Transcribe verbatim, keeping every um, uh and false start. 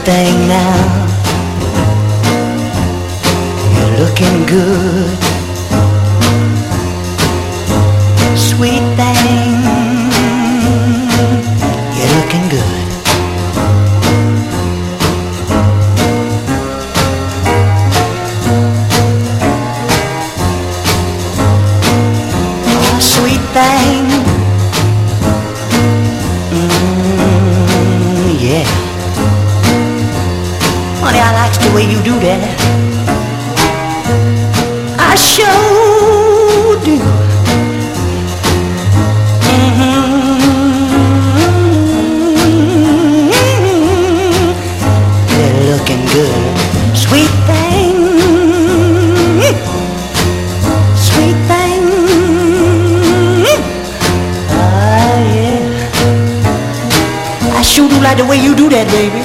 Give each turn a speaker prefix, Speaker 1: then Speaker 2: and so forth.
Speaker 1: thing now. You're looking good. Sweet thing, you're looking good. Oh, sweet thing, mm, yeah. Honey, I likes the way you do that. I sure do. Looking good, sweet thing, sweet thing, ah yeah. I sure do like the way you do that, baby.